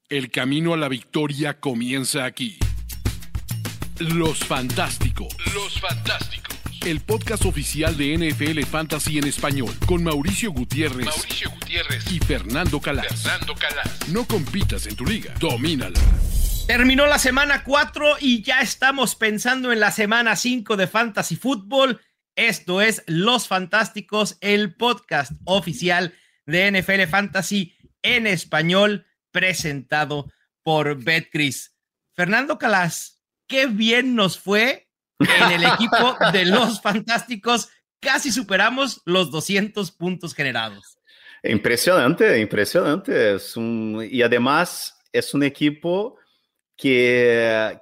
El camino a la victoria comienza aquí. Los Fantásticos. Los Fantásticos. El podcast oficial de NFL Fantasy en español, con Mauricio Gutiérrez y Fernando Calas. No compitas en tu liga, domínala. Terminó la semana 4 y ya estamos pensando en la semana 5 de Fantasy Football. Esto es Los Fantásticos, el podcast oficial de NFL Fantasy en español, presentado por Betcris. Fernando Calas, qué bien nos fue en el equipo de Los Fantásticos. Casi superamos los 200 puntos generados. Impresionante, impresionante. Y además es un equipo que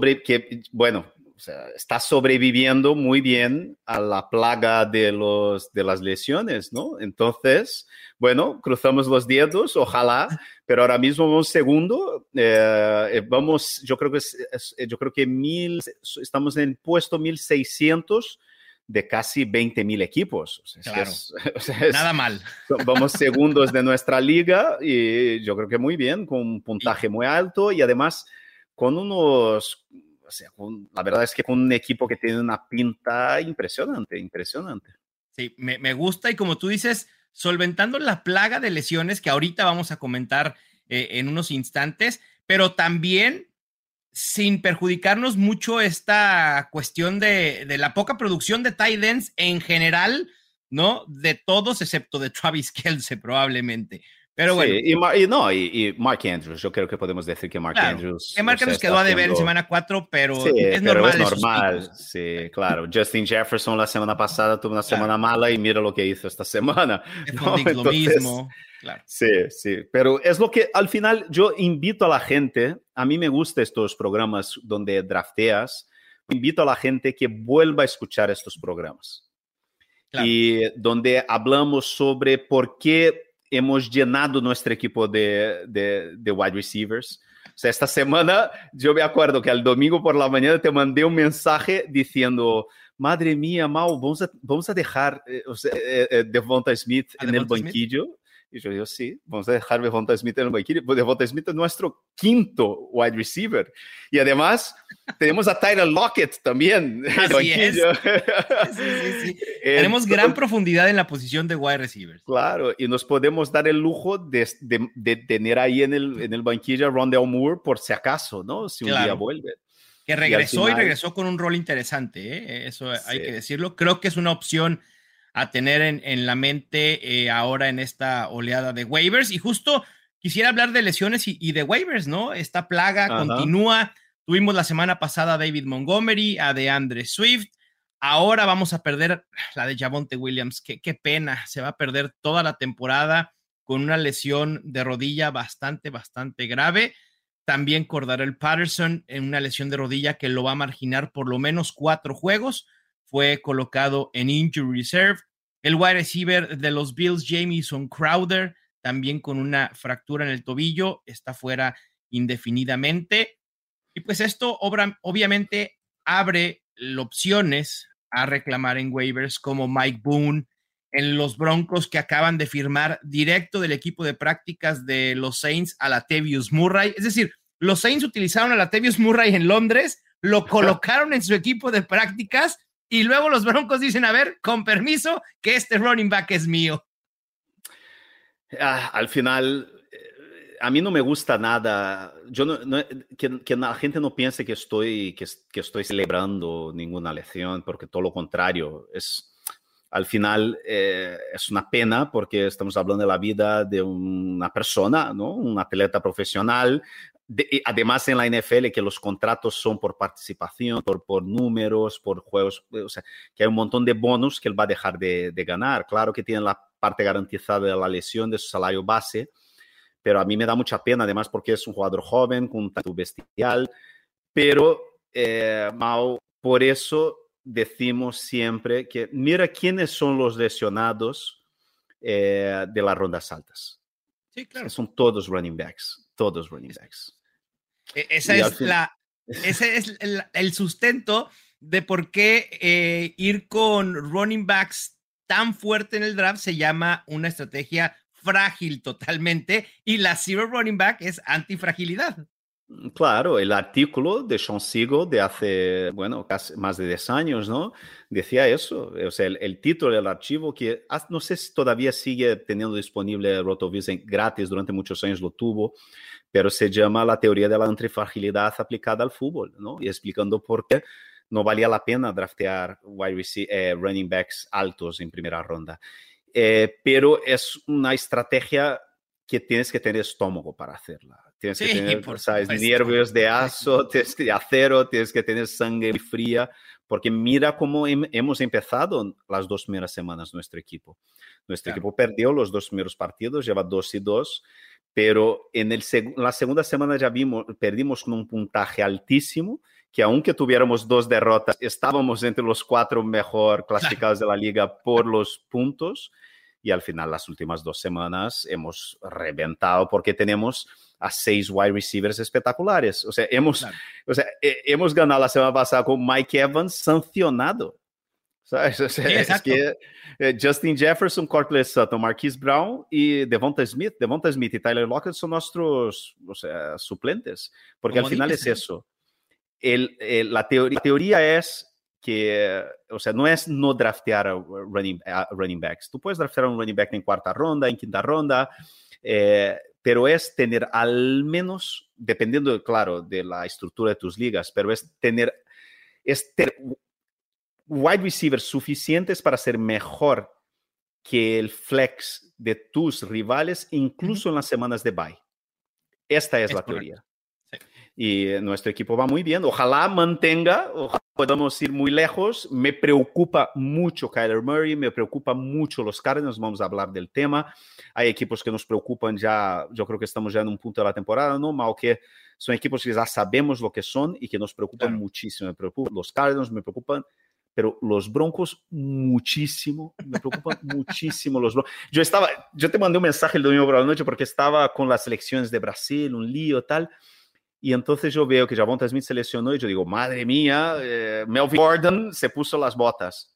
está sobreviviendo muy bien a la plaga de las lesiones, ¿no? Entonces, bueno, cruzamos los dedos, ojalá, pero ahora mismo vamos segundo. Yo creo que estamos en el puesto 1600 de casi 20,000 equipos. Claro, nada mal. Vamos segundos de nuestra liga y yo creo que muy bien, con un puntaje muy alto y además con la verdad es que con un equipo que tiene una pinta impresionante. Sí, me gusta y como tú dices, solventando la plaga de lesiones que ahorita vamos a comentar en unos instantes, pero también sin perjudicarnos mucho esta cuestión de la poca producción de tight ends en general, ¿no? De todos excepto de Travis Kelce probablemente. Pero bueno. Y Mark Andrews, yo creo que podemos decir que Mark Andrews... Que Mark Andrews quedó a deber en semana 4, pero sí, es normal. Es normal, sí, claro. Justin Jefferson la semana pasada tuvo una semana mala y mira lo que hizo esta semana. ¿No? Entonces, lo mismo, claro. Sí, pero es lo que al final yo invito a la gente, a mí me gustan estos programas donde drafteas, invito a la gente que vuelva a escuchar estos programas. Claro. Y donde hablamos sobre por qué hemos llenado nuestro equipo de wide receivers. O sea, esta semana yo me acuerdo que el domingo por la mañana te mandé un mensaje diciendo, madre mía, Mau, vamos a dejar Devonta Smith en el banquillo. Y yo digo, sí, vamos a dejar Devonta Smith en el banquillo. Pues Devonta Smith es nuestro quinto wide receiver. Y además tenemos a Tyler Lockett también. Así es. Sí. Tenemos gran profundidad en la posición de wide receivers. Claro, y nos podemos dar el lujo de tener ahí en el banquillo a Rondale Moore por si acaso, ¿no? Si un día vuelve. Que regresó y regresó con un rol interesante, ¿eh? Eso hay que decirlo. Creo que es una opción a tener en la mente ahora en esta oleada de waivers. Y justo quisiera hablar de lesiones y de waivers, ¿no? Esta plaga continúa. Tuvimos la semana pasada a David Montgomery, a DeAndre Swift. Ahora vamos a perder la de Javonte Williams. Qué pena. Se va a perder toda la temporada con una lesión de rodilla bastante grave. También Cordarrelle Patterson en una lesión de rodilla que lo va a marginar por lo menos 4 juegos. Fue colocado en Injury Reserve. El wide receiver de los Bills, Jamison Crowder, también con una fractura en el tobillo, está fuera indefinidamente. Y pues esto obviamente abre opciones a reclamar en waivers como Mike Boone en los Broncos, que acaban de firmar directo del equipo de prácticas de los Saints a Latavius Murray. Es decir, los Saints utilizaron a Latavius Murray en Londres, lo colocaron en su equipo de prácticas y luego los Broncos dicen, a ver, con permiso, que este running back es mío. Al final, a mí no me gusta nada. Yo que la gente no piense que estoy celebrando ninguna lesión, porque todo lo contrario. Al final es una pena porque estamos hablando de la vida de una persona, ¿no? Un atleta profesional. Además en la NFL que los contratos son por participación, por números, por juegos, o sea, que hay un montón de bonus que él va a dejar de ganar. Claro que tiene la parte garantizada de la lesión de su salario base, pero a mí me da mucha pena, además porque es un jugador joven, con un talento bestial, pero Mau, por eso decimos siempre que mira quiénes son los lesionados de las rondas altas. Sí, claro. Son todos running backs. Ese es el sustento de por qué ir con running backs tan fuerte en el draft se llama una estrategia frágil totalmente y la zero running back es antifragilidad. Claro, el artículo de Sean Siegel de hace, bueno, casi más de 10 años, ¿no? Decía eso, o sea, el título del archivo que no sé si todavía sigue teniendo disponible RotoViz gratis, durante muchos años lo tuvo, pero se llama La teoría de la antifragilidad aplicada al fútbol, ¿no? Y explicando por qué no valía la pena draftear running backs altos en primera ronda. Pero es una estrategia que tienes que tener estómago para hacerla. Tienes que tener, ¿sabes?, nervios de acero, tienes que tener sangre fría, porque mira cómo hemos empezado las 2 primeras semanas nuestro equipo. Nuestro equipo perdió los 2 primeros partidos, lleva 2-2, pero en la segunda semana ya perdimos con un puntaje altísimo, que aunque tuviéramos 2 derrotas, estábamos entre los 4 mejor clasificados de la liga por los puntos, y al final las últimas 2 semanas hemos reventado porque tenemos a 6 wide receivers espectaculares. O sea, hemos ganado la semana pasada con Mike Evans sancionado. ¿Sabes? O sea, es que Justin Jefferson, Courtland Sutton, Marquise Brown y Devonta Smith y Tyler Lockett son nuestros, suplentes. Porque al final es eso. La teoría es que, no es no draftear a running backs. Tú puedes draftear a un running back en 4ª ronda, en 5ª ronda, pero es tener al menos, dependiendo, claro, de la estructura de tus ligas, pero es tener wide receivers suficientes para ser mejor que el flex de tus rivales, incluso en las semanas de bye. Esta es la teoría. Sí. Y nuestro equipo va muy bien. Ojalá podamos ir muy lejos. Me preocupa mucho Kyler Murray, me preocupa mucho los Cardinals. Vamos a hablar del tema. Hay equipos que nos preocupan ya. Yo creo que estamos ya en un punto de la temporada, ¿no? Mal que son equipos que ya sabemos lo que son y que nos preocupan muchísimo. Me preocupan los Cardinals, me preocupan, pero los Broncos muchísimo. Me preocupan muchísimo los Broncos. Yo te mandé un mensaje el domingo por la noche porque estaba con las selecciones de Brasil, un lío tal. Y entonces yo veo que Javonte Smith se lesionó y yo digo, madre mía, Melvin Gordon se puso las botas.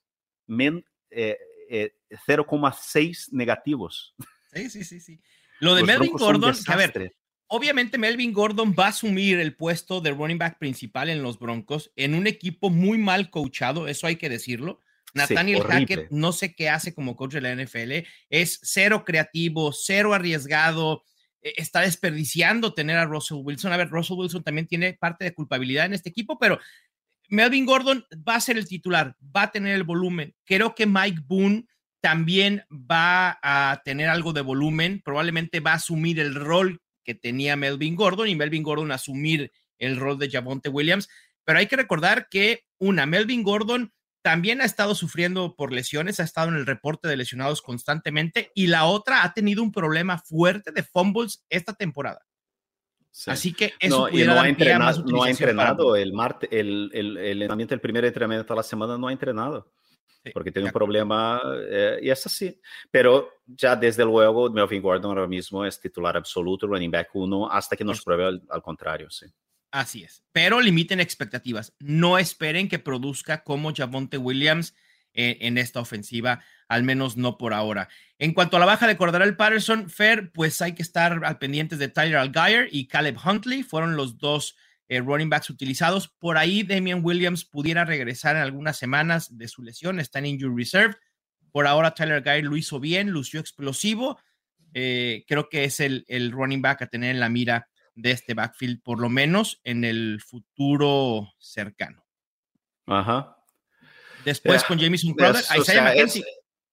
0,6 negativos. Sí. Lo de los Melvin Gordon, a ver, obviamente Melvin Gordon va a asumir el puesto de running back principal en los Broncos en un equipo muy mal coachado, eso hay que decirlo. Nathaniel Hackett no sé qué hace como coach de la NFL, es cero creativo, cero arriesgado, está desperdiciando tener a Russell Wilson. A ver, Russell Wilson también tiene parte de culpabilidad en este equipo, pero Melvin Gordon va a ser el titular, va a tener el volumen. Creo que Mike Boone también va a tener algo de volumen, probablemente va a asumir el rol que tenía Melvin Gordon y Melvin Gordon asumir el rol de Javonte Williams, pero hay que recordar que Melvin Gordon también ha estado sufriendo por lesiones, ha estado en el reporte de lesionados constantemente, y la otra ha tenido un problema fuerte de fumbles esta temporada. Sí. Así que eso pudiera dar más utilización. No ha entrenado el entrenamiento, el primer entrenamiento de la semana no ha entrenado. Sí, porque tiene un problema y es así. Pero ya desde luego Melvin Gordon ahora mismo es titular absoluto, running back 1, hasta que nos pruebe al contrario, sí. Así es, pero limiten expectativas. No esperen que produzca como Javonte Williams en esta ofensiva, al menos no por ahora. En cuanto a la baja de Cordarrelle Patterson, Fer, pues hay que estar al pendientes de Tyler Allgeier y Caleb Huntley, fueron los 2 running backs utilizados. Por ahí Damian Williams pudiera regresar en algunas semanas de su lesión, está en injury reserve. Por ahora Tyler Allgeier lo hizo bien, lució explosivo. Creo que es el running back a tener en la mira de este backfield, por lo menos en el futuro cercano. Ajá. Después con Jamison Crowder, Isaiah McKenzie.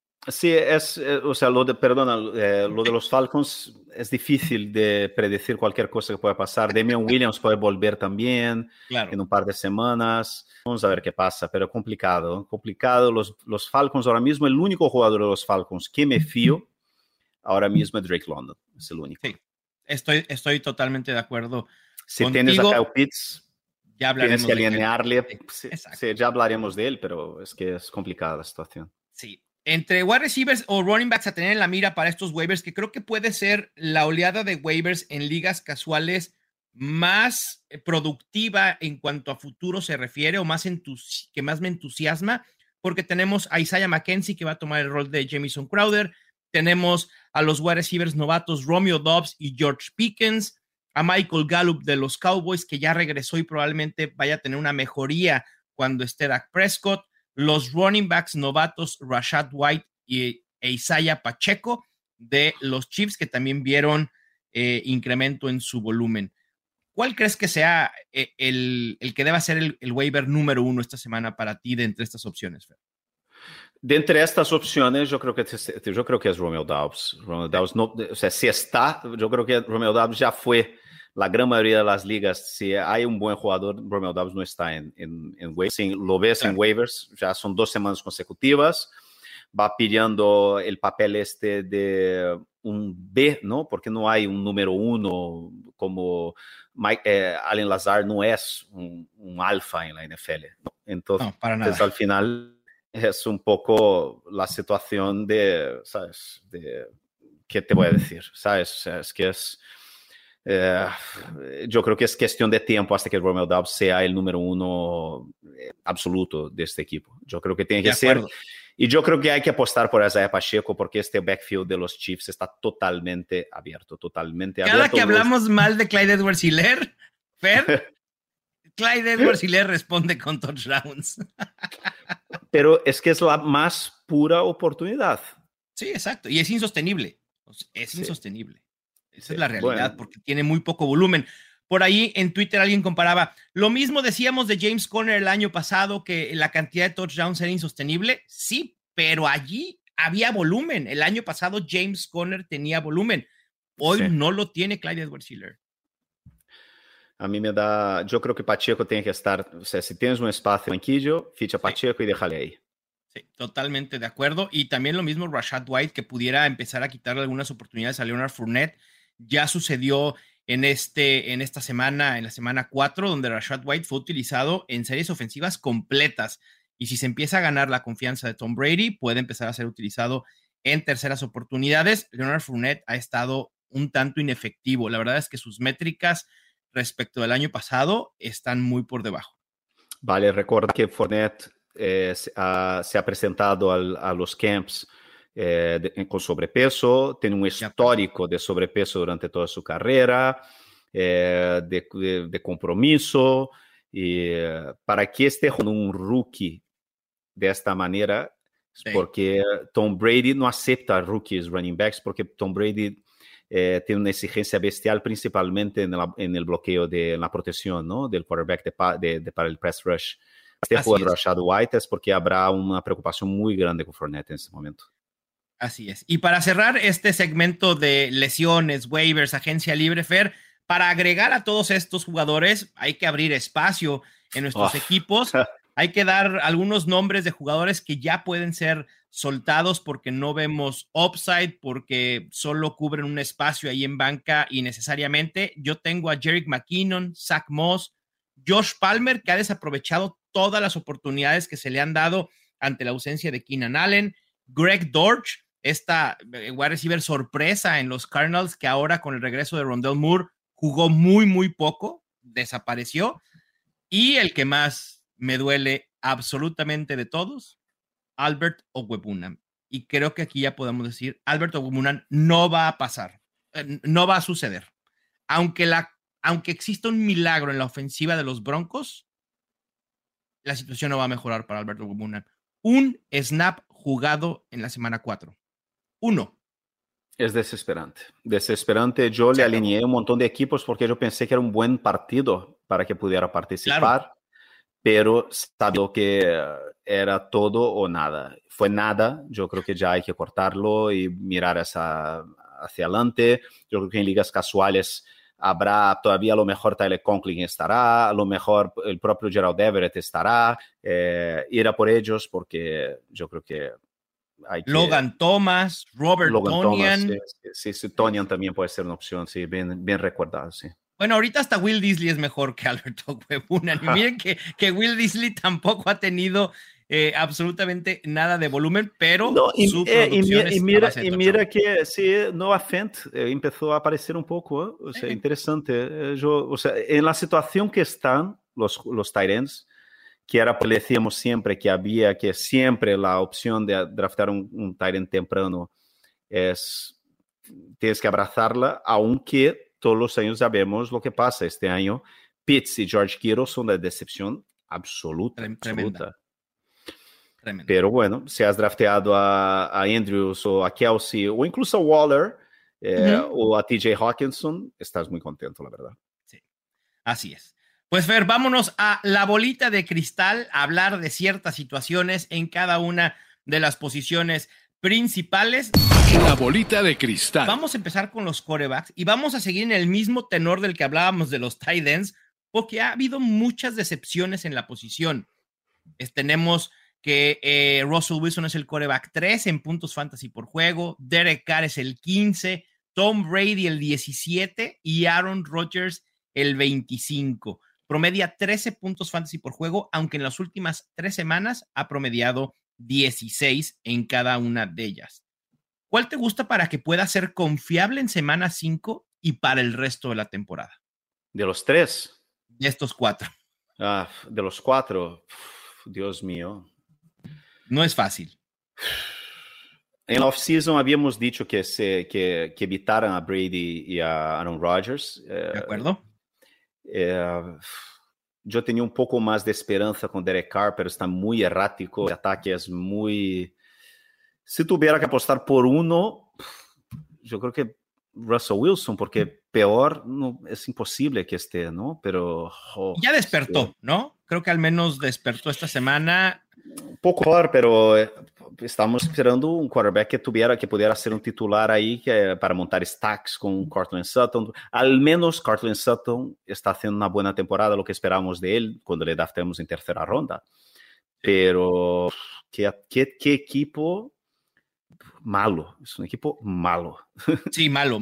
Lo de los Falcons es difícil de predecir cualquier cosa que pueda pasar. Damian Williams puede volver también en un par de semanas. Vamos a ver qué pasa, pero complicado. Los Falcons ahora mismo, el único jugador de los Falcons que me fío ahora mismo es Drake London. Es el único. Sí. Estoy totalmente de acuerdo. Si tienes a Kyle Pitts, ya hablaremos tienes que alinearle. Sí, ya hablaremos de él, pero es que es complicada la situación. Sí. Entre wide receivers o running backs a tener en la mira para estos waivers, que creo que puede ser la oleada de waivers en ligas casuales más productiva en cuanto a futuro se refiere, o que más me entusiasma, porque tenemos a Isaiah McKenzie, que va a tomar el rol de Jamison Crowder. Tenemos a los wide receivers novatos Romeo Doubs y George Pickens, a Michael Gallup de los Cowboys, que ya regresó y probablemente vaya a tener una mejoría cuando esté Dak Prescott, los running backs novatos Rashad White e Isaiah Pacheco de los Chiefs, que también vieron incremento en su volumen. ¿Cuál crees que sea el que deba ser el waiver número 1 esta semana para ti de entre estas opciones, Fer? De entre estas opciones, yo creo que es Romeo Doubs. Romeo Doubs no, o sea, si está, yo creo que Romeo Doubs ya fue la gran mayoría de las ligas. Si hay un buen jugador, Romeo Doubs no está en waivers. Si lo ves claro. En waivers, ya son 2 semanas consecutivas. Va pidiendo el papel de un B, ¿no? Porque no hay un número 1 como Allen Lazard no es un alfa en la NFL. ¿No? Entonces, no, para nada. Al final es un poco la situación ¿sabes? ¿Qué te voy a decir? ¿Sabes? Es que es... yo creo que es cuestión de tiempo hasta que Romeo Doubs sea el número 1 absoluto de este equipo. Yo creo que tiene que ser... Y yo creo que hay que apostar por Isaiah Pacheco porque este backfield de los Chiefs está totalmente abierto, Cada que hablamos mal de Clyde Edwards-Helaire, Fer, Clyde Edwards-Helaire responde con touchdowns. Pero es que es la más pura oportunidad. Sí, exacto. Y es insostenible. Es insostenible. Esa es la realidad, porque tiene muy poco volumen. Por ahí en Twitter alguien comparaba, lo mismo decíamos de James Conner el año pasado, que la cantidad de touchdowns era insostenible. Sí, pero allí había volumen. El año pasado James Conner tenía volumen. Hoy no lo tiene Clyde Edwards-Helaire. A mí me da, yo creo que Pacheco tiene que estar, o sea, si tienes un espacio en banquillo, ficha Pacheco y déjale ahí. Sí, totalmente de acuerdo. Y también lo mismo Rashad White, que pudiera empezar a quitarle algunas oportunidades a Leonard Fournette. Ya sucedió en esta semana, en la semana 4, donde Rashad White fue utilizado en series ofensivas completas. Y si se empieza a ganar la confianza de Tom Brady, puede empezar a ser utilizado en terceras oportunidades. Leonard Fournette ha estado un tanto inefectivo. La verdad es que sus métricas respecto del año pasado están muy por debajo. Vale, recuerda que Fournette se ha presentado a los camps con sobrepeso, tiene un histórico de sobrepeso durante toda su carrera, de compromiso, y para que esté con un rookie de esta manera, porque Tom Brady no acepta rookies running backs, porque Tom Brady tiene una exigencia bestial principalmente en el bloqueo de la protección, ¿no? Del quarterback para el press rush. Jugador Rashad White es porque habrá una preocupación muy grande con Fournette en este momento. Así es. Y para cerrar este segmento de lesiones, waivers, agencia libre, Fer, para agregar a todos estos jugadores hay que abrir espacio en nuestros equipos. Hay que dar algunos nombres de jugadores que ya pueden ser soltados porque no vemos upside, porque solo cubren un espacio ahí en banca innecesariamente. Yo tengo a Jerick McKinnon, Zach Moss, Josh Palmer, que ha desaprovechado todas las oportunidades que se le han dado ante la ausencia de Keenan Allen, Greg Dortch, esta wide receiver sorpresa en los Cardinals, que ahora con el regreso de Rondale Moore jugó muy, muy poco, desapareció, y el que más me duele absolutamente de todos, Albert Okwuegbunam. Y creo que aquí ya podemos decir, Albert Okwuegbunam no va a pasar, no va a suceder. Aunque exista un milagro en la ofensiva de los Broncos, la situación no va a mejorar para Albert Okwuegbunam. Un snap jugado en la semana 4. 1. Es desesperante. Desesperante. Yo le alineé un montón de equipos porque yo pensé que era un buen partido para que pudiera participar. Claro. Pero sabía que era todo o nada. Fue nada. Yo creo que ya hay que cortarlo y mirar hacia adelante. Yo creo que en ligas casuales habrá todavía a lo mejor Tyler Conklin estará, a lo mejor el propio Gerald Everett estará. Ir a por ellos porque yo creo que hay que... Logan Thomas, Robert Tonyan. Sí, Tonyan también puede ser una opción, sí, bien recordado, sí. Bueno, ahorita hasta Will Disley es mejor que Albert Okwuegbunam. Y miren que Will Disley tampoco ha tenido absolutamente nada de volumen, pero no, su producción y mira que sí, Noah Fant empezó a aparecer un poco, o sea, interesante. O sea, en la situación que están los tight ends, que era, pues, le decíamos siempre que había que siempre la opción de draftar un tight end temprano tienes que abrazarla, aunque todos los años sabemos lo que pasa. Este año, Pitts y George Kittle son de decepción absoluta. Tremenda. Pero bueno, si has drafteado a Andrews o a Kelsey o incluso a Waller o a TJ Hawkinson, estás muy contento, la verdad. Sí, así es. Pues Fer, vámonos a la bolita de cristal a hablar de ciertas situaciones en cada una de las posiciones principales. La bolita de cristal. Vamos a empezar con los quarterbacks y vamos a seguir en el mismo tenor del que hablábamos de los tight ends, porque ha habido muchas decepciones en la posición. Tenemos que Russell Wilson es el quarterback 3 en puntos fantasy por juego, Derek Carr es el 15, Tom Brady el 17 y Aaron Rodgers el 25. Promedia 13 puntos fantasy por juego, aunque en las últimas 3 semanas ha promediado 16 en cada una de ellas. ¿Cuál te gusta para que pueda ser confiable en semana 5 y para el resto de la temporada? De los 3. De estos 4. De los 4. Dios mío. No es fácil. En la off-season habíamos dicho que evitaran a Brady y a Aaron Rodgers. ¿De acuerdo? Yo tenía un poco más de esperanza con Derek Carr, pero está muy errático. El ataque es muy... Si tuviera que apostar por uno, yo creo que Russell Wilson, porque peor no, es imposible que esté, ¿no? Pero... ya despertó, ¿no? Creo que al menos despertó esta semana. Un poco peor, pero estamos esperando un quarterback que pudiera ser un titular ahí para montar stacks con Courtland Sutton. Al menos Courtland Sutton está haciendo una buena temporada, lo que esperábamos de él cuando le draftamos en tercera ronda. Pero, ¿qué equipo malo? Es un equipo malo. Sí, malo.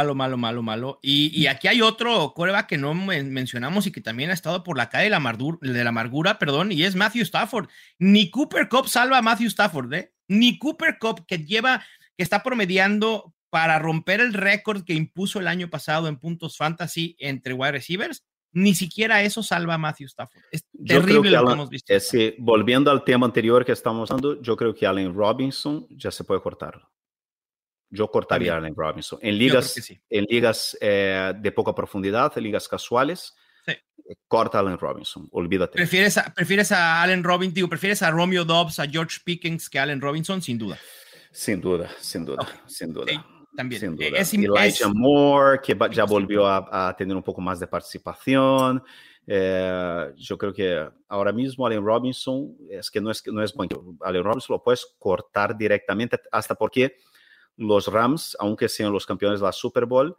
Y aquí hay otro quarterback que no mencionamos y que también ha estado por la calle de la amargura, y es Matthew Stafford. Ni Cooper Kupp salva a Matthew Stafford, Ni Cooper Kupp, que está promediando para romper el récord que impuso el año pasado en puntos fantasy entre wide receivers, ni siquiera eso salva a Matthew Stafford. Es terrible lo que hemos visto. Volviendo al tema anterior que estamos hablando, yo creo que Allen Robinson ya se puede cortarlo. Yo cortaría a Allen Robinson. En ligas, sí. En ligas de poca profundidad, en ligas casuales, sí. Corta a Allen Robinson. Olvídate. ¿Prefieres a Allen Robinson? ¿Prefieres a Romeo Doubs, a George Pickens que a Allen Robinson? Sin duda. Sin duda. Sí. También. Sin duda. Elijah Moore, que ya volvió a tener un poco más de participación. Yo creo que ahora mismo Allen Robinson no es bueno. Allen Robinson lo puedes cortar directamente, hasta porque los Rams, aunque sean los campeones de la Super Bowl,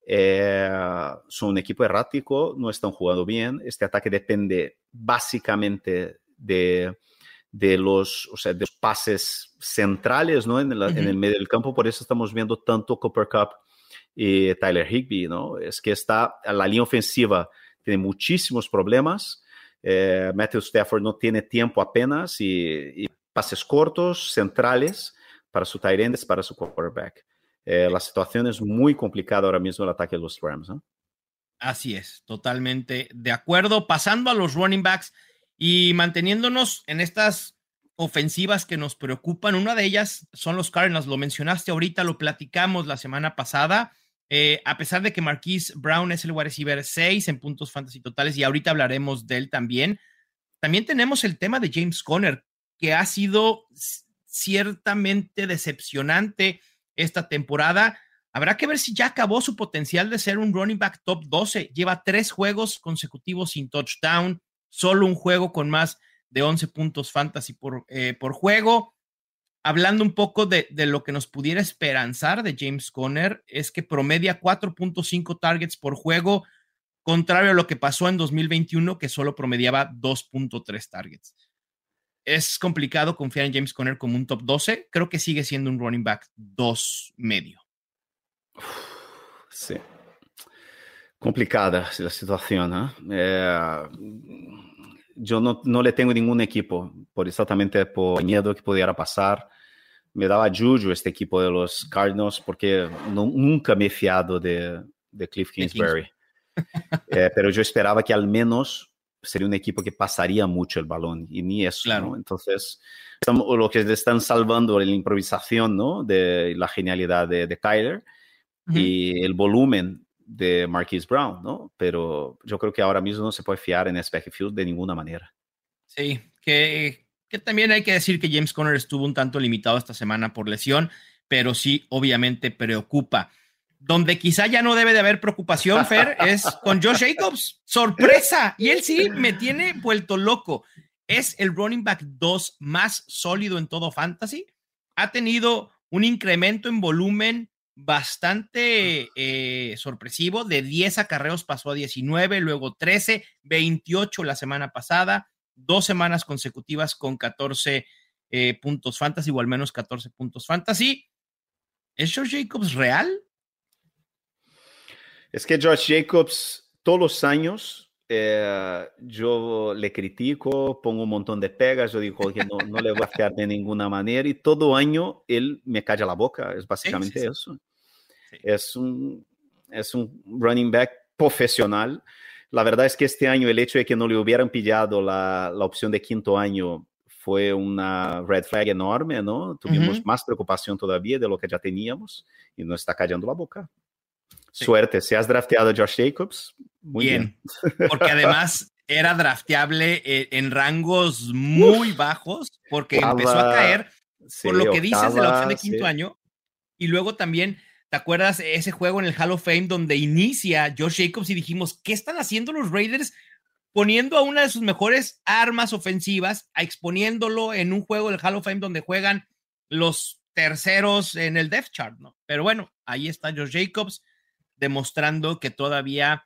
son un equipo errático, no están jugando bien. Este ataque depende básicamente de los pases centrales, ¿no? En el medio del campo. Por eso estamos viendo tanto Cooper Kupp y Tyler Higbee, ¿no? Es que la línea ofensiva tiene muchísimos problemas. Matthew Stafford no tiene tiempo apenas y pases cortos, centrales para su tight end, para su quarterback. La situación es muy complicada ahora mismo en el ataque de los Rams, ¿no? Así es, totalmente de acuerdo. Pasando a los running backs y manteniéndonos en estas ofensivas que nos preocupan, una de ellas son los Cardinals. Lo mencionaste ahorita, lo platicamos la semana pasada. A pesar de que Marquise Brown es el wide receiver 6 en puntos fantasy totales, y ahorita hablaremos de él también. También tenemos el tema de James Conner, que ha sido ciertamente decepcionante esta temporada. Habrá que ver si ya acabó su potencial de ser un running back top 12. Lleva 3 juegos consecutivos sin touchdown, solo un juego con más de 11 puntos fantasy por juego. Hablando un poco de lo que nos pudiera esperanzar de James Conner, es que promedia 4.5 targets por juego, contrario a lo que pasó en 2021, que solo promediaba 2.3 targets. Es complicado confiar en James Conner como un top 12. Creo que sigue siendo un running back 2 medio. Sí. Complicada la situación, yo no le tengo ningún equipo, exactamente por miedo que pudiera pasar. Me daba juju este equipo de los Cardinals porque nunca me he fiado de Cliff Kingsbury. Pero yo esperaba que al menos sería un equipo que pasaría mucho el balón, y ni eso, claro. ¿no? Entonces, lo que le están salvando es la improvisación, ¿no? De la genialidad de Kyler y el volumen de Marquise Brown, ¿no? Pero yo creo que ahora mismo no se puede fiar en ese backfield de ninguna manera. Sí, que también hay que decir que James Conner estuvo un tanto limitado esta semana por lesión, pero sí, obviamente preocupa. Donde quizá ya no debe de haber preocupación, Fer, es con Josh Jacobs. ¡Sorpresa! Y él sí me tiene vuelto loco. Es el running back 2 más sólido en todo fantasy. Ha tenido un incremento en volumen bastante sorpresivo. De 10 acarreos pasó a 19, luego 13, 28 la semana pasada. 2 semanas consecutivas con 14 puntos fantasy, o al menos 14 puntos fantasy. ¿Es Josh Jacobs real? Es que Josh Jacobs, todos los años, yo le critico, pongo un montón de pegas, yo digo que no le voy a fiar de ninguna manera, y todo año él me calla la boca, es básicamente eso. Sí. Es un running back profesional. La verdad es que este año el hecho de que no le hubieran pillado la opción de quinto año fue una red flag enorme, ¿no? Tuvimos más preocupación todavía de lo que ya teníamos, y nos está callando la boca. Sí. Suerte, si has drafteado a Josh Jacobs, muy bien. Porque además era drafteable en rangos muy bajos, porque empezó a caer por lo que dices de la opción de quinto año. Y luego también, ¿te acuerdas ese juego en el Hall of Fame donde inicia Josh Jacobs y dijimos, ¿qué están haciendo los Raiders poniendo a una de sus mejores armas ofensivas, exponiéndolo en un juego del Hall of Fame donde juegan los terceros en el depth chart, ¿no? Pero bueno, ahí está Josh Jacobs, demostrando que todavía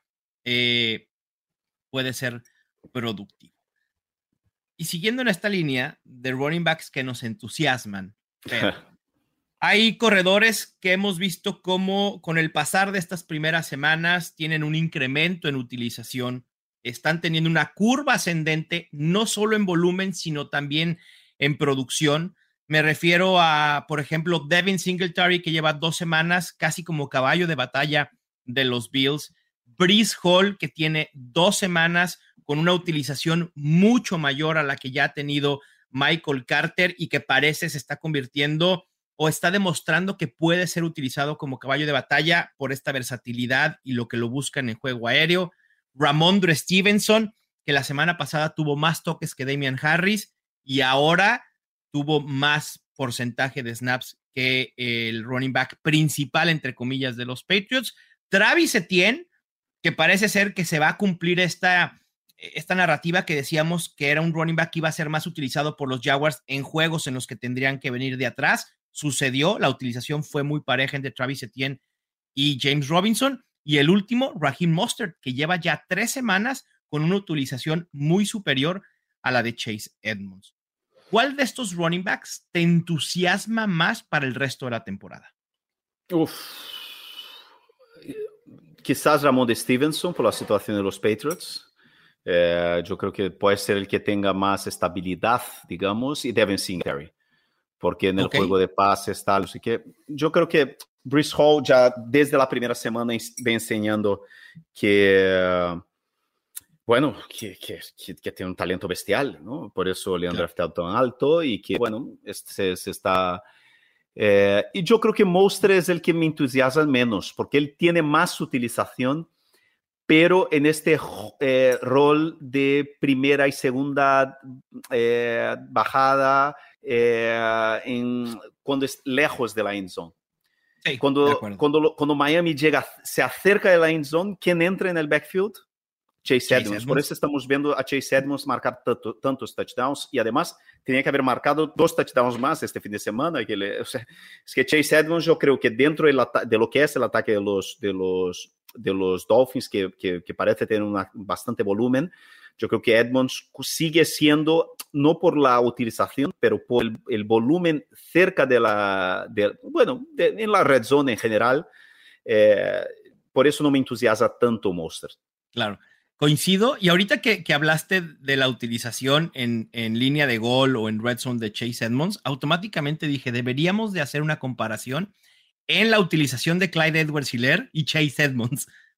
puede ser productivo. Y siguiendo en esta línea de running backs que nos entusiasman, hay corredores que hemos visto cómo con el pasar de estas primeras semanas tienen un incremento en utilización, están teniendo una curva ascendente, no solo en volumen, sino también en producción. Me refiero a, por ejemplo, Devin Singletary, que lleva 2 semanas casi como caballo de batalla de los Bills. Breece Hall, que tiene 2 semanas con una utilización mucho mayor a la que ya ha tenido Michael Carter, y que parece se está convirtiendo o está demostrando que puede ser utilizado como caballo de batalla por esta versatilidad y lo que lo buscan en juego aéreo. Ramondre Stevenson, que la semana pasada tuvo más toques que Damian Harris y ahora tuvo más porcentaje de snaps que el running back principal, entre comillas, de los Patriots. Travis Etienne, que parece ser que se va a cumplir esta narrativa que decíamos que era un running back que iba a ser más utilizado por los Jaguars en juegos en los que tendrían que venir de atrás. Sucedió, la utilización fue muy pareja entre Travis Etienne y James Robinson. Y el último, Raheem Mostert, que lleva ya 3 semanas con una utilización muy superior a la de Chase Edmonds. ¿Cuál de estos running backs te entusiasma más para el resto de la temporada? Quizás Ramondre Stevenson por la situación de los Patriots. Yo creo que puede ser el que tenga más estabilidad, digamos, y Devin Singletary, porque en el juego de pases tal, así que yo creo que Breece Hall ya desde la primera semana va enseñando que bueno, que tiene un talento bestial, ¿no? Por eso le han draftado tan alto, y que bueno, se está y yo creo que Mostert es el que me entusiasma menos, porque él tiene más utilización, pero en este rol de primera y segunda bajada, cuando es lejos de la end zone. Sí, cuando Miami se acerca de la end zone, ¿quién entra en el backfield? Chase Edmonds. Por eso estamos viendo a Chase Edmonds marcar tantos touchdowns, y además tenía que haber marcado 2 touchdowns más este fin de semana. Es que Chase Edmonds, yo creo que dentro de lo que es el ataque de los Dolphins, que parece tener bastante volumen, yo creo que Edmonds sigue siendo, no por la utilización, pero por el volumen cerca en la red zone en general. Por eso no me entusiasma tanto Mostert. Claro. Coincido, y ahorita que hablaste de la utilización en línea de gol o en red zone de Chase Edmonds, automáticamente dije, deberíamos de hacer una comparación en la utilización de Clyde Edwards-Helaire y Chase Edmonds,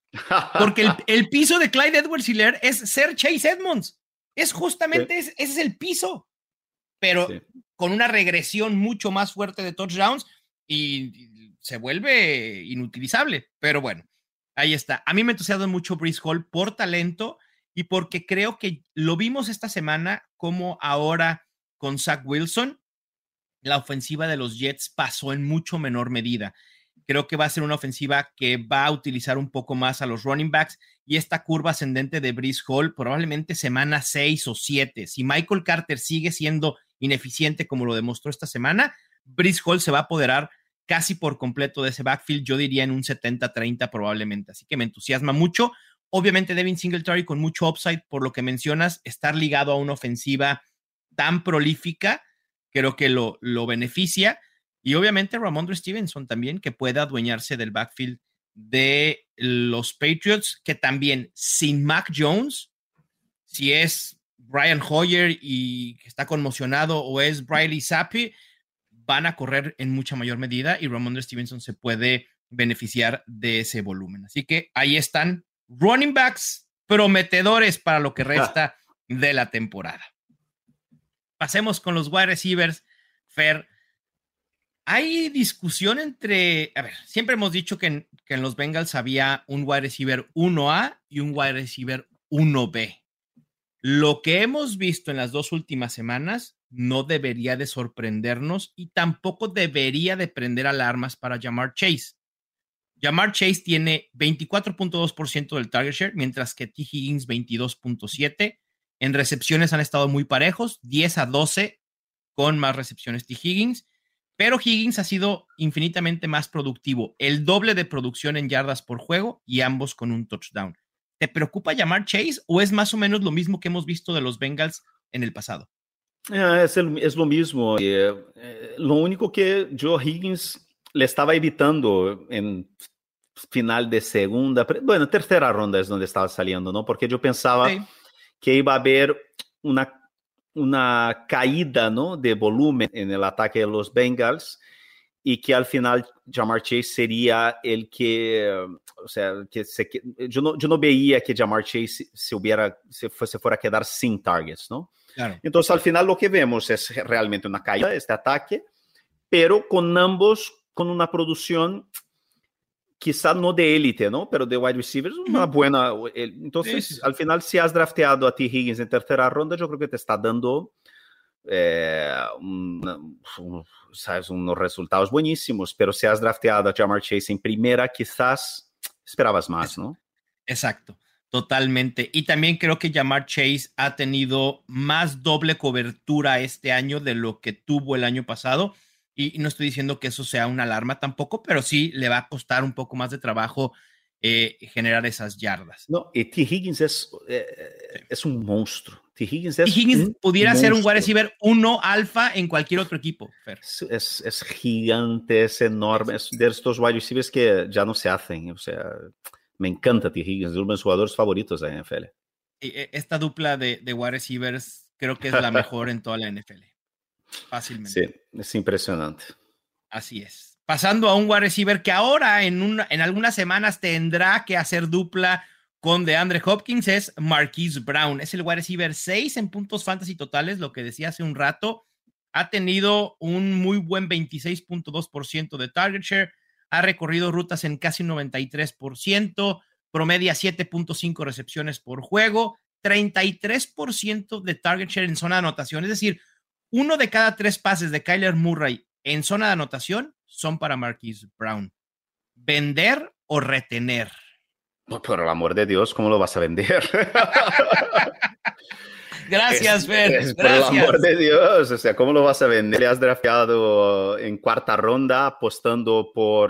Porque el piso de Clyde Edwards-Helaire es ser Chase Edmonds. Es justamente ese es el piso, pero con una regresión mucho más fuerte de touchdowns y se vuelve inutilizable. Pero bueno, ahí está. A mí me entusiasma mucho Breece Hall por talento y porque creo que lo vimos esta semana como ahora con Zach Wilson, la ofensiva de los Jets pasó en mucho menor medida. Creo que va a ser una ofensiva que va a utilizar un poco más a los running backs y esta curva ascendente de Breece Hall probablemente semana 6 o 7. Si Michael Carter sigue siendo ineficiente como lo demostró esta semana, Breece Hall se va a apoderar casi por completo de ese backfield, yo diría en un 70-30 probablemente, así que me entusiasma mucho. Obviamente Devin Singletary con mucho upside, por lo que mencionas, estar ligado a una ofensiva tan prolífica, creo que lo beneficia. Y obviamente Ramondre Stevenson también, que pueda adueñarse del backfield de los Patriots, que también sin Mac Jones, si es Brian Hoyer y que está conmocionado o es Riley Zappi, van a correr en mucha mayor medida y Ramondre Stevenson se puede beneficiar de ese volumen. Así que ahí están running backs prometedores para lo que resta de la temporada. Pasemos con los wide receivers, Fer. Hay discusión entre, siempre hemos dicho que en los Bengals había un wide receiver 1A y un wide receiver 1B. Lo que hemos visto en las 2 últimas semanas no debería de sorprendernos y tampoco debería de prender alarmas para Ja'Marr Chase. Ja'Marr Chase tiene 24.2% del target share, mientras que T. Higgins 22.7%. En recepciones han estado muy parejos, 10-12 con más recepciones T. Higgins, pero Higgins ha sido infinitamente más productivo, el doble de producción en yardas por juego y ambos con un touchdown. ¿Te preocupa Ja'Marr Chase o es más o menos lo mismo que hemos visto de los Bengals en el pasado? Es lo mismo. Lo único que Joe Higgins le estaba evitando en final de segunda, bueno, tercera ronda es donde estaba saliendo, ¿no? Porque yo pensaba que iba a haber una caída, ¿no?, de volumen en el ataque de los Bengals y que al final Ja'Marr Chase sería el que, o sea, yo no veía que Ja'Marr Chase se fuera a quedar sin targets, ¿no? Claro. Entonces al final lo que vemos es realmente una caída de este ataque, pero con ambos con una producción quizá no de élite, ¿no? Pero de wide receivers, una buena. Entonces, al final, si has drafteado a T. Higgins en tercera ronda, yo creo que te está dando ¿sabes? Unos resultados buenísimos. Pero si has drafteado a Ja'Marr Chase en primera, quizás esperabas más, ¿no? Exacto, totalmente. Y también creo que Ja'Marr Chase ha tenido más doble cobertura este año de lo que tuvo el año pasado. Y no estoy diciendo que eso sea una alarma tampoco, pero sí le va a costar un poco más de trabajo generar esas yardas. No, y T. Higgins es un monstruo. T. Higgins pudiera ser un wide receiver 1 alfa en cualquier otro equipo, Fer. Es gigante, es enorme. Es de estos wide receivers que ya no se hacen. O sea, me encanta T. Higgins, es uno de mis jugadores favoritos de la NFL. Esta dupla de wide receivers creo que es la mejor en toda la NFL. Fácilmente. Sí, es impresionante. Así es. Pasando a un wide receiver que ahora en algunas semanas tendrá que hacer dupla con DeAndre Hopkins, es Marquise Brown. Es el wide receiver 6 en puntos fantasy totales, lo que decía hace un rato. Ha tenido un muy buen 26.2% de target share, ha recorrido rutas en casi 93%, promedia 7.5 recepciones por juego, 33% de target share en zona de anotación, es decir, 1 de cada 3 pases de Kyler Murray en zona de anotación son para Marquise Brown. ¿Vender o retener? No, por el amor de Dios, ¿cómo lo vas a vender? Gracias, Fer. Por el amor de Dios, o sea, ¿cómo lo vas a vender? Le has drafteado en cuarta ronda apostando por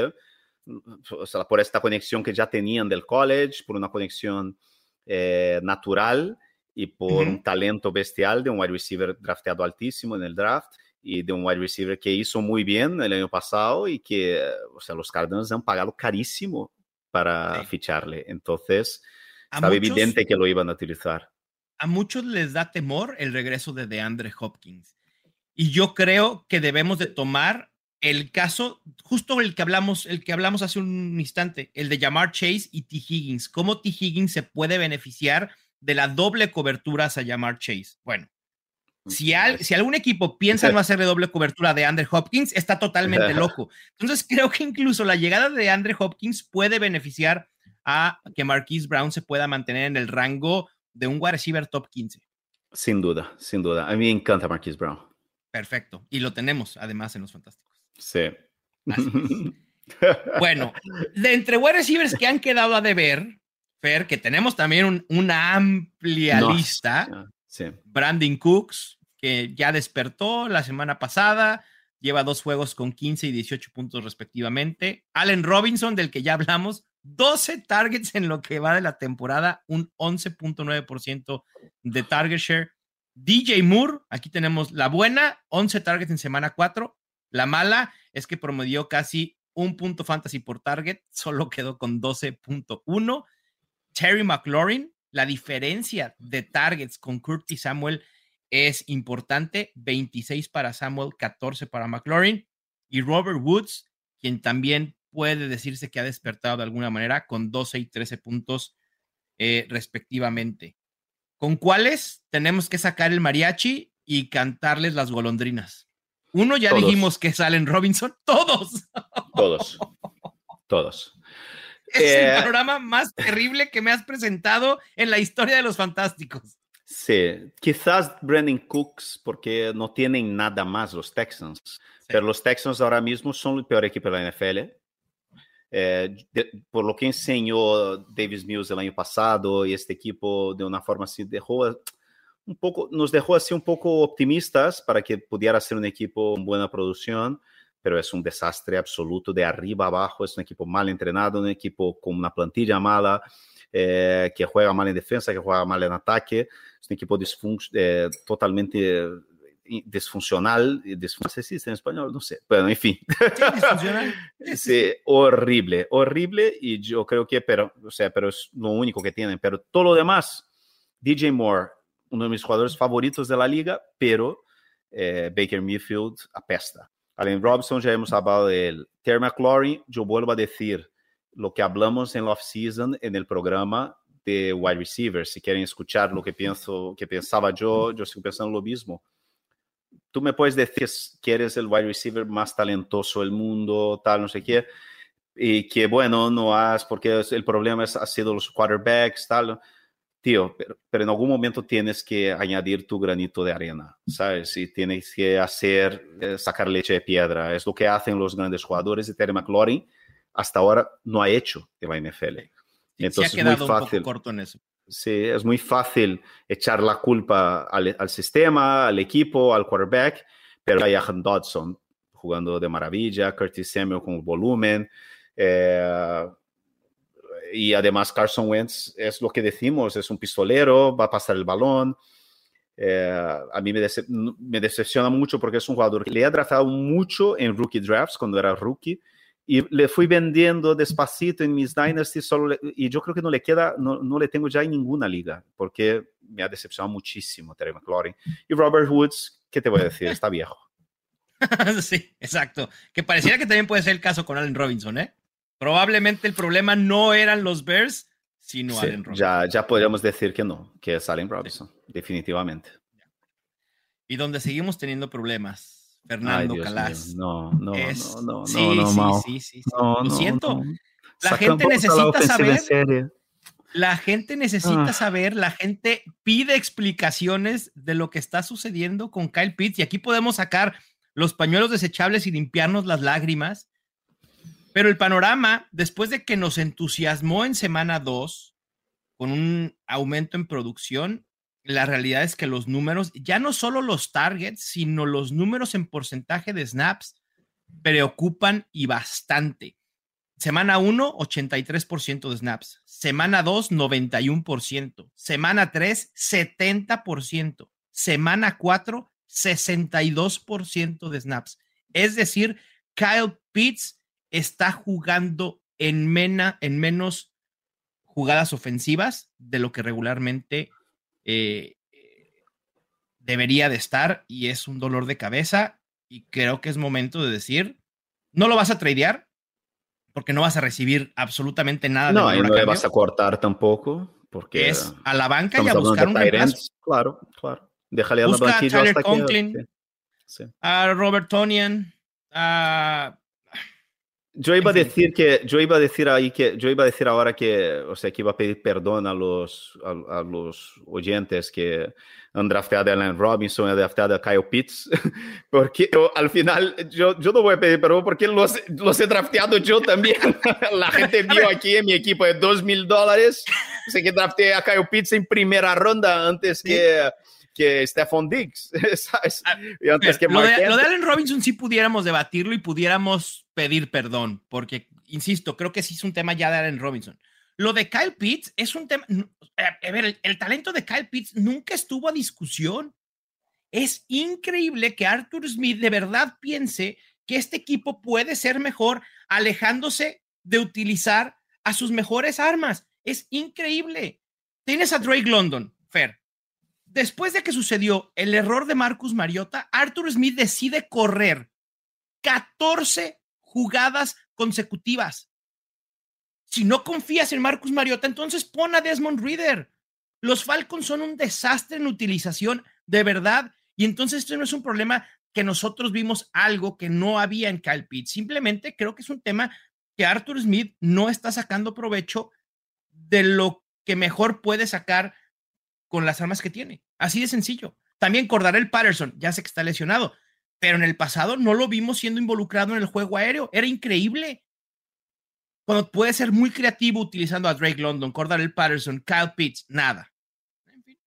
esta conexión que ya tenían del college, por una conexión natural y por un talento bestial de un wide receiver drafteado altísimo en el draft y de un wide receiver que hizo muy bien el año pasado y que, o sea, los Cardinals han pagado carísimo para ficharle. Entonces, estaba evidente que lo iban a utilizar. A muchos les da temor el regreso de DeAndre Hopkins. Y yo creo que debemos de tomar el caso, justo el que hablamos hace un instante, el de Ja'Marr Chase y T. Higgins. ¿Cómo T. Higgins se puede beneficiar de la doble cobertura hacia Ja'Marr Chase? Bueno, si algún equipo piensa no hacerle doble cobertura de Andre Hopkins, está totalmente loco. Entonces creo que incluso la llegada de Andre Hopkins puede beneficiar a que Marquise Brown se pueda mantener en el rango de un wide receiver top 15. Sin duda, sin duda. A mí me encanta Marquise Brown. Perfecto. Y lo tenemos además en los Fantásticos. Sí. Bueno, de entre wide receivers que han quedado a deber, Fer, que tenemos también una amplia lista. Sí. Brandon Cooks, que ya despertó la semana pasada, lleva 2 juegos con 15 y 18 puntos respectivamente. Allen Robinson, del que ya hablamos, 12 targets en lo que va de la temporada, un 11.9% de target share. DJ Moore, aquí tenemos la buena, 11 targets en semana 4. La mala es que promedió casi 1 punto fantasy por target, solo quedó con 12.1. Terry McLaurin, la diferencia de targets con Curtis Samuel es importante, 26 para Samuel, 14 para McLaurin. Y Robert Woods, quien también puede decirse que ha despertado de alguna manera con 12 y 13 puntos respectivamente. ¿Con cuáles tenemos que sacar el mariachi y cantarles las golondrinas? Uno ya todos. Dijimos que es Allen Robinson. ¡Todos! Todos. Es el panorama más terrible que me has presentado en la historia de los Fantásticos. Sí, quizás Brandon Cooks, porque no tienen nada más los Texans. Sí. Pero los Texans ahora mismo son el peor equipo de la NFL. Por lo que enseñó Davis Mills el año pasado, y este equipo de una forma así nos dejó así un poco optimistas para que pudiera ser un equipo con buena producción, pero es un desastre absoluto de arriba abajo. Es un equipo mal entrenado, un equipo con una plantilla mala, que juega mal en defensa, que juega mal en ataque. Es un equipo totalmente disfuncional. No sé si existe en español, no sé. Bueno, en fin. Sí, disfuncional. Sí, horrible. Y yo creo que, pero es lo único que tienen. Pero todo lo demás, DJ Moore, uno de mis jugadores favoritos de la liga, pero Baker Mayfield apesta. Allen Robinson, ya hemos hablado de él. Terry McLaurin, yo vuelvo a decir lo que hablamos en la off-season en el programa de wide receivers. Si quieren escuchar lo que pensaba yo sigo pensando lo mismo. Tú me puedes decir que eres el wide receiver más talentoso del mundo, tal, no sé qué, y que bueno, no has, porque el problema ha sido los quarterbacks, tal. Tío, pero en algún momento tienes que añadir tu granito de arena, ¿sabes? Y tienes que sacar leche de piedra. Es lo que hacen los grandes jugadores, y Terry McLaurin hasta ahora no ha hecho en la NFL. Entonces, se ha quedado un poco corto en eso. Sí, es muy fácil echar la culpa al sistema, al equipo, al quarterback, pero hay Jahan Dodson jugando de maravilla, Curtis Samuel con volumen, y además Carson Wentz es lo que decimos, es un pistolero, va a pasar el balón. A mí me decepciona mucho porque es un jugador que le ha draftado mucho en rookie drafts cuando era rookie, y le fui vendiendo despacito en mis Dynasty y yo creo que no le tengo ya en ninguna liga porque me ha decepcionado muchísimo Terry McLaurin. Y Robert Woods, ¿qué te voy a decir? Está viejo. Sí, exacto. Que pareciera que también puede ser el caso con Allen Robinson, ¿eh? Probablemente el problema no eran los Bears, sino sí, Allen Robinson. Ya podríamos decir que no, que es Allen Robinson, sí. Definitivamente. Y donde seguimos teniendo problemas, Fernando Calas. No, sí. Lo siento. La gente necesita saber. La gente necesita saber, la gente pide explicaciones de lo que está sucediendo con Kyle Pitts, y aquí podemos sacar los pañuelos desechables y limpiarnos las lágrimas. Pero el panorama, después de que nos entusiasmó en semana 2 con un aumento en producción, la realidad es que los números, ya no solo los targets, sino los números en porcentaje de snaps, preocupan y bastante. Semana 1, 83% de snaps. Semana 2, 91%. Semana 3, 70%. Semana 4, 62% de snaps. Es decir, Kyle Pitts está jugando en menos jugadas ofensivas de lo que regularmente debería de estar, y es un dolor de cabeza, y creo que es momento de decir No lo vas a tradear porque no vas a recibir absolutamente nada. No, y no le vas a cortar tampoco porque es a la banca y a buscar un reemplazo. Claro. Déjale a la Busca a banquillo Tyler hasta Conklin, sí. a Robert Tonyan, a... Yo iba a decir ahora que, o sea, que iba a pedir perdón a los oyentes que han drafteado a Allen Robinson, han drafteado a Kyle Pitts, porque al final yo no voy a pedir perdón porque los he drafteado yo también. La gente vio aquí en mi equipo de $2,000, sé que drafteé a Kyle Pitts en primera ronda antes que Stephon Diggs, ¿sabes? Y antes que lo de Allen Robinson sí pudiéramos debatirlo y pudiéramos pedir perdón, porque, insisto, creo que sí es un tema ya de Allen Robinson. Lo de Kyle Pitts es un tema... A ver, el talento de Kyle Pitts nunca estuvo a discusión. Es increíble que Arthur Smith de verdad piense que este equipo puede ser mejor alejándose de utilizar a sus mejores armas. Es increíble. Tienes a Drake London, Fer. Después de que sucedió el error de Marcus Mariota, Arthur Smith decide correr 14 jugadas consecutivas. Si no confías en Marcus Mariota, entonces pon a Desmond Ridder. Los Falcons son un desastre en utilización, de verdad. Y entonces esto no es un problema que nosotros vimos algo que no había en Kyle Pitts. Simplemente creo que es un tema que Arthur Smith no está sacando provecho de lo que mejor puede sacar con las armas que tiene. Así de sencillo. También Cordarrelle Patterson, ya sé que está lesionado, pero en el pasado no lo vimos siendo involucrado en el juego aéreo. Era increíble. Cuando puede ser muy creativo utilizando a Drake London, Cordarrelle Patterson, Kyle Pitts, nada. En fin.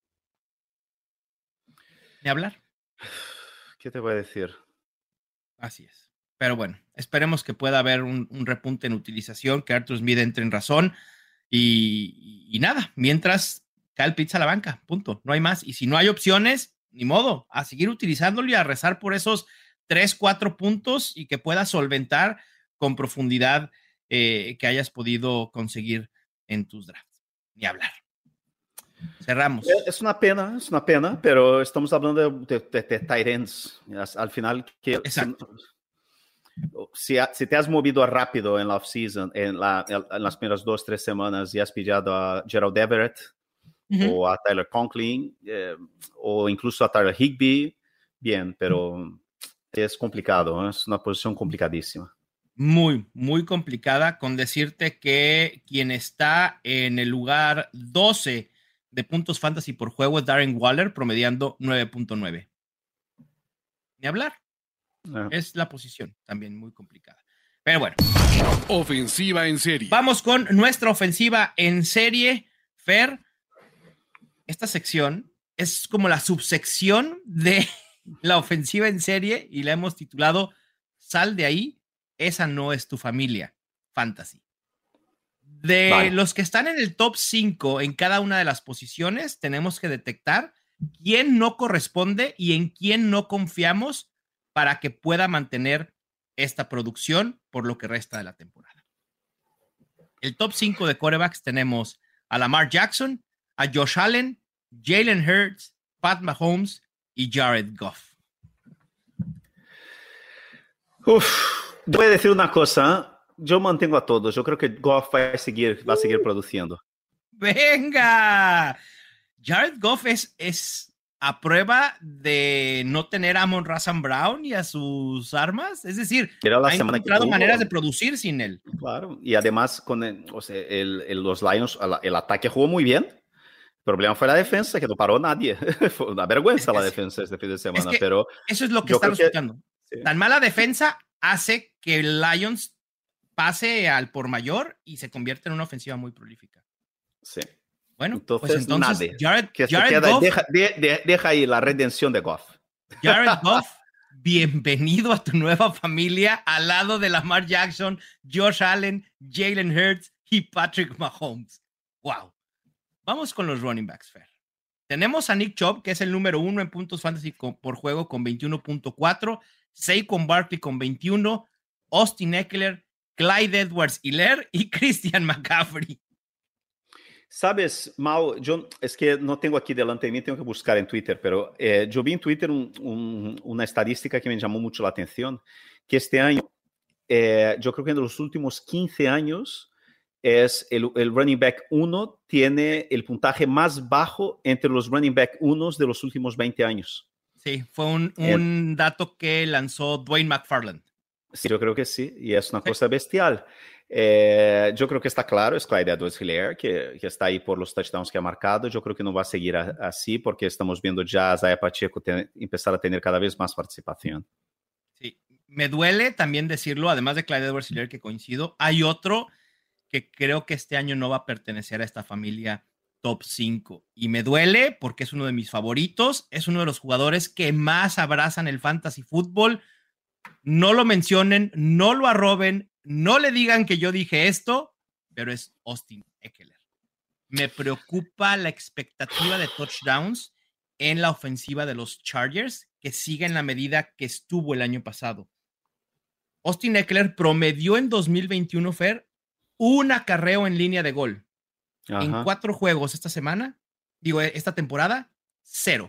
Ni hablar. ¿Qué te voy a decir? Así es. Pero bueno, esperemos que pueda haber un repunte en utilización, que Arthur Smith entre en razón y nada, mientras Kyle Pitts a la banca, punto, no hay más. Y si no hay opciones, ni modo, a seguir utilizándolo y a rezar por esos 3-4 puntos y que pueda solventar con profundidad que hayas podido conseguir en tus drafts. Ni hablar. Cerramos. Es una pena, pero estamos hablando de tight ends. Al final, si te has movido rápido en la offseason, en las primeras 2-3 semanas y has pillado a Gerald Everett, o a Tyler Conklin, o incluso a Tyler Higbee, bien, pero es complicado, es una posición complicadísima. Muy, muy complicada, con decirte que quien está en el lugar 12 de puntos fantasy por juego es Darren Waller, promediando 9.9. Ni hablar. Es la posición también muy complicada. Pero bueno. Ofensiva en serie. Vamos con nuestra ofensiva en serie. Fer, esta sección es como la subsección de la ofensiva en serie y la hemos titulado Sal de ahí, esa no es tu familia, fantasy. De los que están en el top 5 en cada una de las posiciones, tenemos que detectar quién no corresponde y en quién no confiamos para que pueda mantener esta producción por lo que resta de la temporada. El top 5 de quarterbacks tenemos a Lamar Jackson, a Josh Allen, Jalen Hurts, Pat Mahomes y Jared Goff. Voy a decir una cosa, yo mantengo a todos, yo creo que Goff va a seguir produciendo. ¡Venga! Jared Goff es a prueba de no tener a Amon-Ra St. Brown y a sus armas, es decir, ha encontrado maneras de producir sin él. Claro, y además con los Lions, el ataque jugó muy bien. El problema fue la defensa, que no paró nadie. Fue una vergüenza la defensa este fin de semana. Pero eso es lo que está resultando. Sí. Tan mala defensa hace que el Lions pase al por mayor y se convierte en una ofensiva muy prolífica. Sí. Bueno, entonces Jared Goff, deja ahí la redención de Goff. Jared Goff, bienvenido a tu nueva familia al lado de Lamar Jackson, Josh Allen, Jalen Hurts y Patrick Mahomes. ¡Wow! Vamos con los running backs, Fer. Tenemos a Nick Chubb, que es el número 1 en puntos fantasy por juego con 21.4, Saquon Barkley con 21, Austin Ekeler, Clyde Edwards-Helaire y Christian McCaffrey. Sabes, Mau, yo es que no tengo aquí delante de mí, tengo que buscar en Twitter, pero yo vi en Twitter una estadística que me llamó mucho la atención, que este año yo creo que en los últimos 15 años es el running back 1 tiene el puntaje más bajo entre los running back 1 de los últimos 20 años. Sí, fue un dato que lanzó Dwayne McFarland. Sí, yo creo que sí, y es una cosa bestial. Yo creo que está claro, es Clyde Edwards-Helaire, que está ahí por los touchdowns que ha marcado. Yo creo que no va a seguir así, porque estamos viendo ya a Isaiah Pacheco empezar a tener cada vez más participación. Sí, me duele también decirlo, además de Clyde Edwards-Helaire, que coincido, hay otro que creo que este año no va a pertenecer a esta familia top 5. Y me duele porque es uno de mis favoritos, es uno de los jugadores que más abrazan el fantasy fútbol. No lo mencionen, no lo arroben, no le digan que yo dije esto, pero es Austin Ekeler. Me preocupa la expectativa de touchdowns en la ofensiva de los Chargers, que sigue en la medida que estuvo el año pasado. Austin Ekeler promedió en 2021, Fer, un acarreo en línea de gol. Ajá. En 4 juegos esta temporada, 0.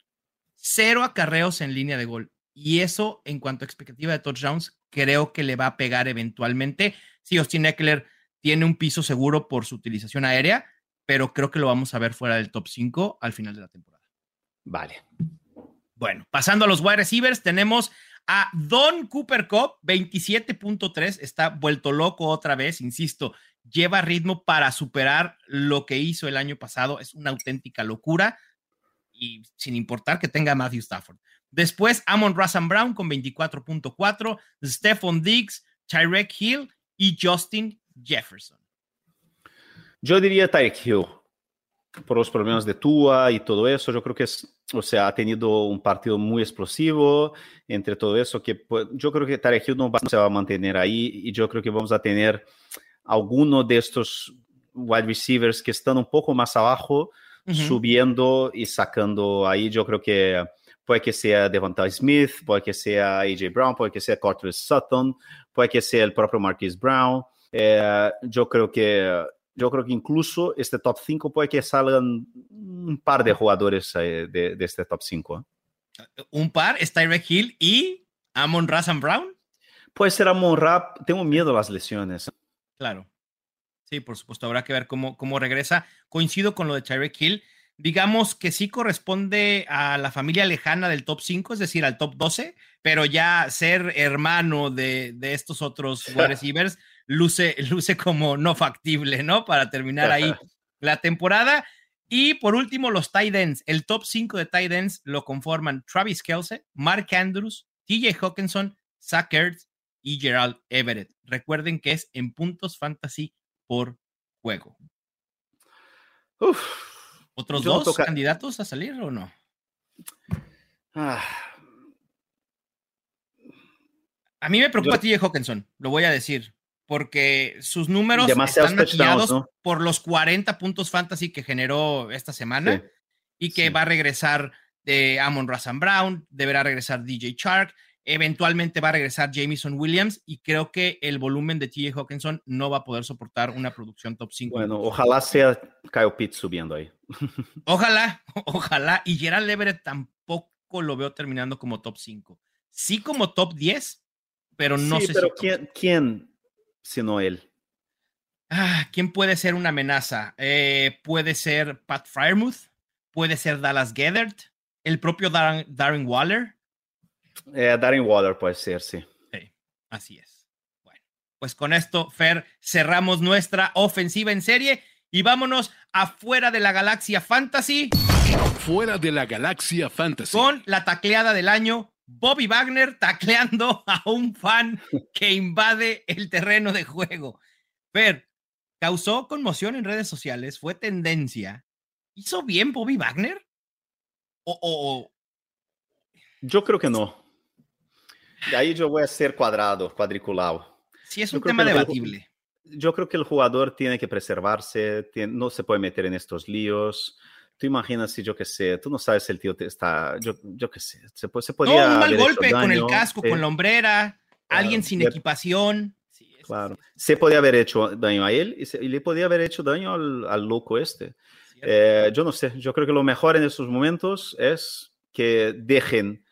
0 acarreos en línea de gol. Y eso, en cuanto a expectativa de touchdowns, creo que le va a pegar eventualmente. Sí, Austin Ekeler tiene un piso seguro por su utilización aérea, pero creo que lo vamos a ver fuera del top 5 al final de la temporada. Vale. Bueno, pasando a los wide receivers, tenemos a Don Cooper Kupp, 27.3, está vuelto loco otra vez, insisto, lleva ritmo para superar lo que hizo el año pasado, es una auténtica locura, y sin importar que tenga a Matthew Stafford. Después, Amon-Ra St. Brown con 24.4, Stephon Diggs, Tyreek Hill y Justin Jefferson. Yo diría Tyreek Hill, por los problemas de Tua y todo eso. Yo creo que ha tenido un partido muy explosivo entre todo eso, que yo creo que Tyreek Hill no se va a mantener ahí, y yo creo que vamos a tener alguno de estos wide receivers que están un poco más abajo, subiendo y sacando ahí. Yo creo que puede que sea Devonta Smith, puede que sea A.J. Brown, puede que sea Courtland Sutton, puede que sea el propio Marquise Brown. Yo creo que incluso este top 5 puede que salgan un par de jugadores de este top 5. ¿Un par? ¿Es Tyreek Hill y Amon-Ra St. Brown? Puede ser Amon-Ra. Tengo miedo a las lesiones. Claro. Sí, por supuesto. Habrá que ver cómo regresa. Coincido con lo de Tyreek Hill. Digamos que sí corresponde a la familia lejana del top 5, es decir, al top 12, pero ya ser hermano de estos otros wide receivers luce como no factible, ¿no? Para terminar ahí la temporada. Y por último, los tight ends. El top 5 de tight ends lo conforman Travis Kelce, Mark Andrews, TJ Hawkinson, Zach Ertz y Gerald Everett. Recuerden que es en puntos fantasy por juego. ¿Otros dos candidatos a salir o no? A mí me preocupa TJ Hawkinson, lo voy a decir, porque sus números están maquillados, ¿no?, por los 40 puntos fantasy que generó esta semana, y que va a regresar de Amon-Ra St. Brown, deberá regresar DJ Chark, eventualmente va a regresar Jameson Williams, y creo que el volumen de TJ Hawkinson no va a poder soportar una producción top 5. Bueno, ojalá sea Kyle Pitts subiendo ahí. Ojalá, y Gerald Everett tampoco lo veo terminando como top 5. Sí como top 10, pero no sé pero si ¿quién sino él? ¿Quién puede ser una amenaza? Puede ser Pat Freiermuth, puede ser Dallas Goedert, el propio Darren Waller. Darren Waller puede ser, sí. Sí, así es. Bueno, pues con esto, Fer, cerramos nuestra ofensiva en serie y vámonos afuera de la galaxia fantasy. Fuera de la galaxia fantasy. Con la tacleada del año, Bobby Wagner tacleando a un fan que invade el terreno de juego. Fer, causó conmoción en redes sociales, fue tendencia. ¿Hizo bien Bobby Wagner? Yo creo que no. De ahí yo voy a ser cuadriculado. Sí, es un tema debatible. Yo creo que el jugador tiene que preservarse, no se puede meter en estos líos. Tú imaginas si, yo qué sé, tú no sabes si el tío está, yo qué sé, se podía... No, un mal golpe con el casco, con la hombrera, alguien sin equipación. Sí, claro, se podía haber hecho daño a él y le podía haber hecho daño al loco este. Yo no sé, yo creo que lo mejor en estos momentos es que dejen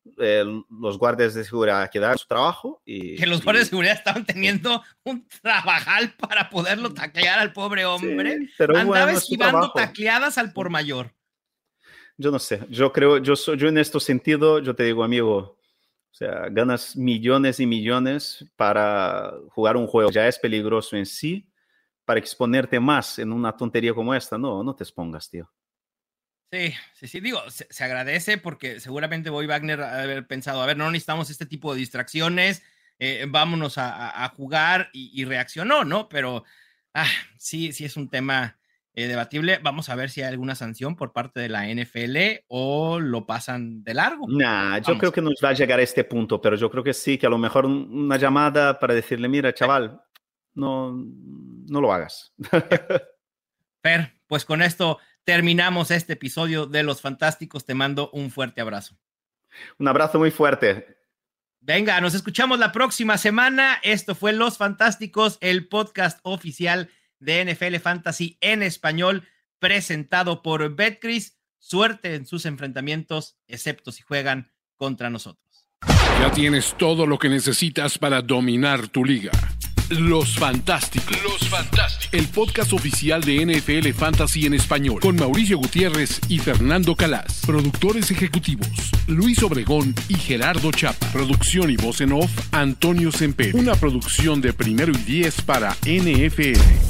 los guardias de seguridad quedaron su trabajo. Que los guardias de seguridad estaban teniendo un trabajal para poderlo taclear al pobre hombre. Sí, pero andaba esquivando tacleadas al por mayor. Yo no sé, yo en este sentido, yo te digo, amigo, o sea, ganas millones y millones para jugar un juego, ya es peligroso en sí, para exponerte más en una tontería como esta, no te expongas, tío. Sí, digo, se agradece porque seguramente Bobby Wagner ha haber pensado, a ver, no necesitamos este tipo de distracciones, vámonos a jugar y reaccionó, ¿no? Pero sí es un tema debatible. Vamos a ver si hay alguna sanción por parte de la NFL o lo pasan de largo. Yo creo que no va a llegar a este punto, pero yo creo que sí, que a lo mejor una llamada para decirle, mira, chaval, no lo hagas. Fer, pues con esto terminamos este episodio de Los Fantásticos. Te mando un fuerte abrazo. Un abrazo muy fuerte. Venga, nos escuchamos la próxima semana. Esto fue Los Fantásticos, el podcast oficial de NFL Fantasy en español, presentado por Betcris. Suerte en sus enfrentamientos, excepto si juegan contra nosotros. Ya tienes todo lo que necesitas para dominar tu liga. Los Fantásticos. El podcast oficial de NFL Fantasy en español, con Mauricio Gutiérrez y Fernando Calas. Productores ejecutivos, Luis Obregón y Gerardo Chapa. Producción y voz en off, Antonio Semper. Una producción de Primero y 10 para NFL.